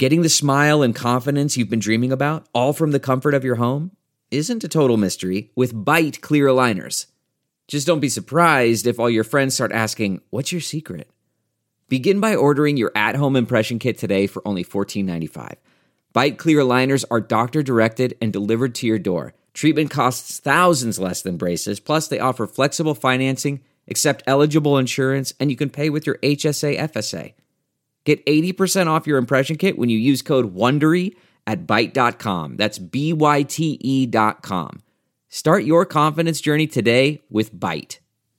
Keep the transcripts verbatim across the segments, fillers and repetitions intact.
Getting the smile and confidence you've been dreaming about, all from the comfort of your home, isn't a total mystery with Byte clear aligners. Just don't be surprised if all your friends start asking, "What's your secret?" Begin by ordering your at-home impression kit today for only fourteen ninety-five. Byte clear aligners are doctor-directed and delivered to your door. Treatment costs thousands less than braces, plus they offer flexible financing, accept eligible insurance, and you can pay with your H S A F S A. Get eighty percent off your impression kit when you use code WONDERY at byte dot com. That's B Y T E dot com. Start your confidence journey today with Byte.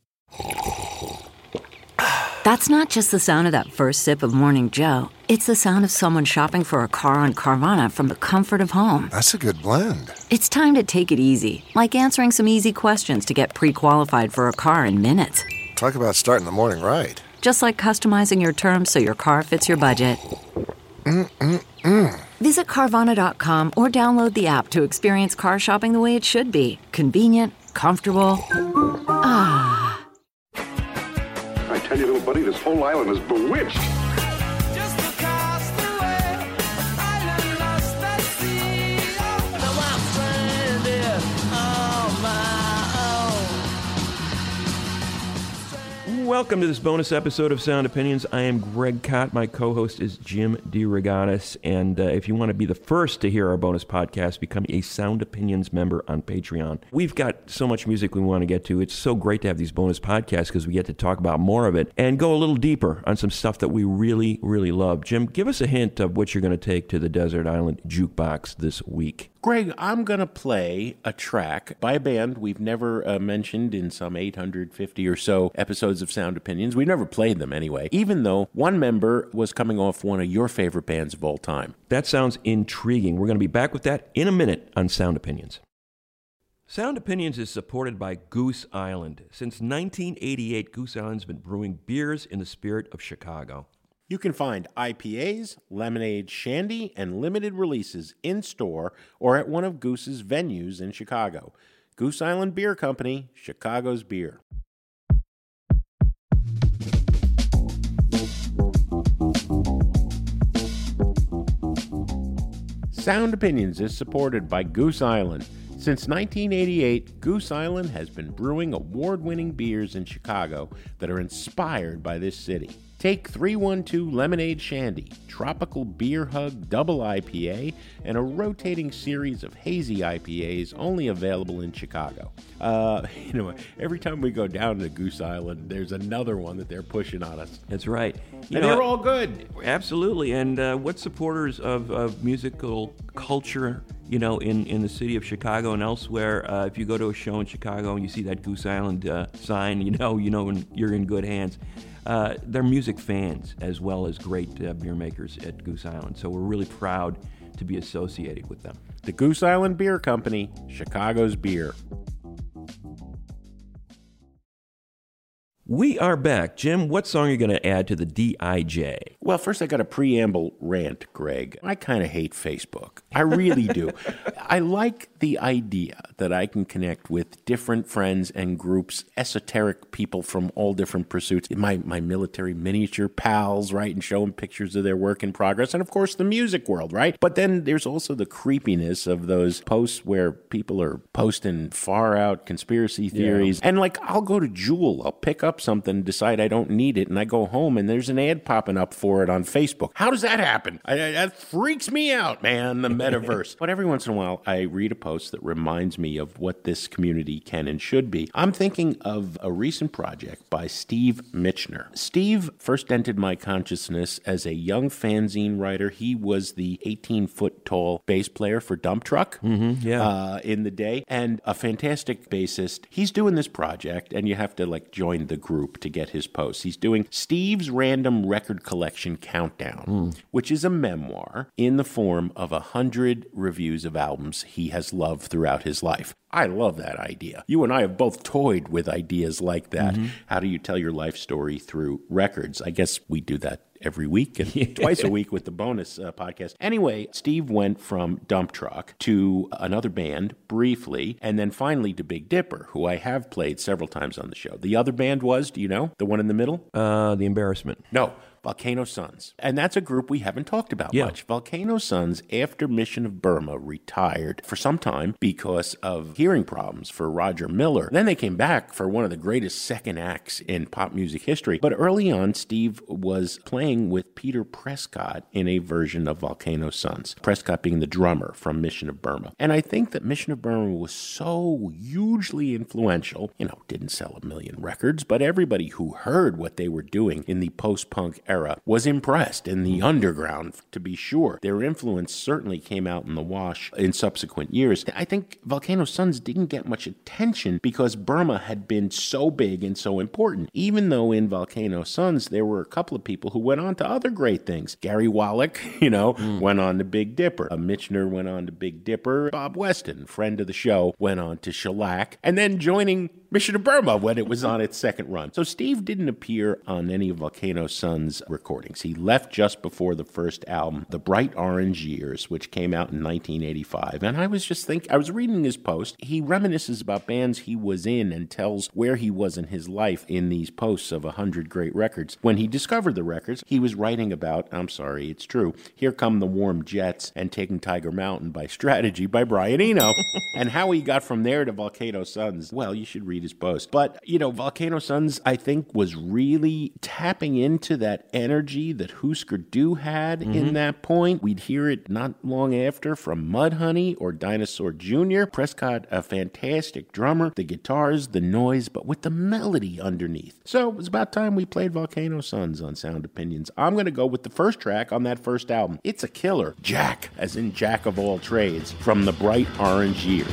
That's not just the sound of that first sip of Morning Joe. It's the sound of someone shopping for a car on Carvana from the comfort of home. That's a good blend. It's time to take it easy, like answering some easy questions to get pre-qualified for a car in minutes. Talk about starting the morning right. Just like customizing your terms so your car fits your budget. Mm-mm-mm. Visit Carvana dot com or download the app to experience car shopping the way it should be. Convenient, comfortable. Ah. I tell you, little buddy, this whole island is bewitched. Just across the way, island lost at sea. Oh, now I'm stranded on my own. Welcome to this bonus episode of Sound Opinions. I am Greg Kot. My co-host is Jim DeRogatis. And uh, if you want to be the first to hear our bonus podcast, become a Sound Opinions member on Patreon. We've got so much music we want to get to. It's so great to have these bonus podcasts because we get to talk about more of it and go a little deeper on some stuff that we really, really love. Jim, give us a hint of what you're going to take to the Desert Island Jukebox this week. Greg, I'm going to play a track by a band we've never uh, mentioned in some eight hundred fifty or so episodes of Sound Opinions. We never played them anyway, even though one member was coming off one of your favorite bands of all time. That sounds intriguing. We're going to be back with that in a minute on Sound Opinions. Sound Opinions is supported by Goose Island. Since nineteen eighty-eight, Goose Island's been brewing beers in the spirit of Chicago. You can find I P As, lemonade, shandy, and limited releases in-store or at one of Goose's venues in Chicago. Goose Island Beer Company, Chicago's beer. Sound Opinions is supported by Goose Island. Since nineteen eighty-eight, Goose Island has been brewing award-winning beers in Chicago that are inspired by this city. Take three one two Lemonade Shandy, Tropical Beer Hug Double I P A, and a rotating series of hazy I P As only available in Chicago. Uh, you know, every time we go down to Goose Island, there's another one that they're pushing on us. That's right. You and know, they're all good. Absolutely. And uh, what supporters of, of musical culture, you know, in, in the city of Chicago and elsewhere, uh, if you go to a show in Chicago and you see that Goose Island uh, sign, you know, you know you're in good hands. Uh, they're music fans as well as great uh, beer makers at Goose Island. So we're really proud to be associated with them. The Goose Island Beer Company, Chicago's beer. We are back. Jim, what song are you going to add to the D I J? Well, first I got a preamble rant, Greg. I kind of hate Facebook. I really do. I like the idea that I can connect with different friends and groups, esoteric people from all different pursuits. My my military miniature pals, right, and show them pictures of their work in progress. And, of course, the music world, right? But then there's also the creepiness of those posts where people are posting far-out conspiracy theories. Yeah. And, like, I'll go to Jewel. I'll pick up something, decide I don't need it, and I go home, and there's an ad popping up for it on Facebook. How does that happen? I, I, that freaks me out, man, the metaverse. But every once in a while, I read a post that reminds me of what this community can and should be. I'm thinking of a recent project by Steve Mitchner. Steve first entered my consciousness as a young fanzine writer. He was the eighteen-foot-tall bass player for Dump Truck mm-hmm, yeah. uh, in the day, and a fantastic bassist. He's doing this project, and you have to, like, join the group to get his posts. He's doing Steve's Random Record Collection Countdown, mm. which is a memoir in the form of a hundred reviews of albums he has loved throughout his life. I love that idea. You and I have both toyed with ideas like that. Mm-hmm. How do you tell your life story through records? I guess we do that every week and yeah. twice a week with the bonus uh, podcast. Anyway, Steve went from Dump Truck to another band briefly, and then finally to Big Dipper, who I have played several times on the show. The other band was, do you know, the one in the middle? Uh, The Embarrassment. No. Volcano Suns. And that's a group we haven't talked about Yeah. much. Volcano Suns, after Mission of Burma, retired for some time because of hearing problems for Roger Miller. Then they came back for one of the greatest second acts in pop music history. But early on, Steve was playing with Peter Prescott in a version of Volcano Suns. Prescott being the drummer from Mission of Burma. And I think that Mission of Burma was so hugely influential, you know, didn't sell a million records, but everybody who heard what they were doing in the post-punk era was impressed, in the underground, to be sure. Their influence certainly came out in the wash in subsequent years. I think Volcano Suns didn't get much attention because Burma had been so big and so important, even though in Volcano Suns there were a couple of people who went on to other great things. Gary Wallach, you know, mm. went on to Big Dipper. Uh, Michener went on to Big Dipper. Bob Weston, friend of the show, went on to Shellac, and then joining Mission of Burma when it was on its second run. So Steve didn't appear on any of Volcano Suns' recordings. He left just before the first album, The Bright Orange Years, which came out in nineteen eighty-five. And I was just thinking, I was reading his post. He reminisces about bands he was in and tells where he was in his life in these posts of one hundred Great Records. When he discovered the records, he was writing about, I'm sorry, it's true, Here Come the Warm Jets and Taking Tiger Mountain by Strategy by Brian Eno. And how he got from there to Volcano Suns, well, you should read his post. But, you know, Volcano Suns, I think, was really tapping into that energy that Husker Du had mm-hmm. in that point. We'd hear it not long after from Mudhoney or Dinosaur Junior Prescott, a fantastic drummer, the guitars, the noise, but with the melody underneath. So it was about time we played Volcano Suns on Sound Opinions. I'm going to go with the first track on that first album. It's a killer. Jack, as in Jack of all trades, from The Bright Orange Years.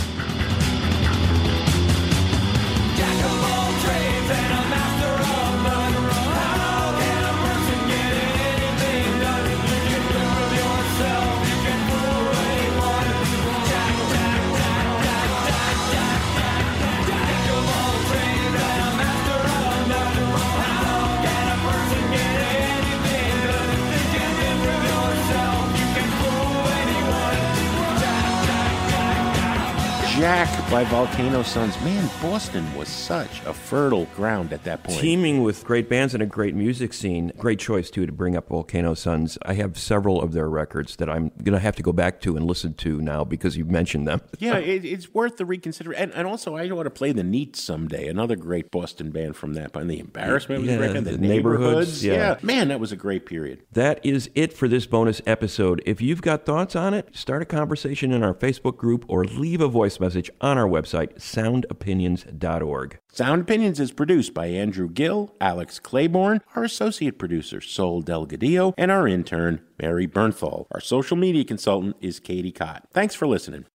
Jack by Volcano Suns. Man, Boston was such a fertile ground at that point. Teeming with great bands and a great music scene. Great choice, too, to bring up Volcano Suns. I have several of their records that I'm going to have to go back to and listen to now because you've mentioned them. Yeah, it, it's worth the reconsideration. And, and also, I want to play The Neats someday, another great Boston band from that point. The Embarrassment was yeah, record, The, the Neighborhoods. Neighborhoods, yeah. yeah. Man, that was a great period. That is it for this bonus episode. If you've got thoughts on it, start a conversation in our Facebook group or leave a voice message on our website, sound opinions dot org. Sound Opinions is produced by Andrew Gill, Alex Claiborne, our associate producer, Sol Delgadillo, and our intern, Mary Bernthal. Our social media consultant is Katie Cott. Thanks for listening.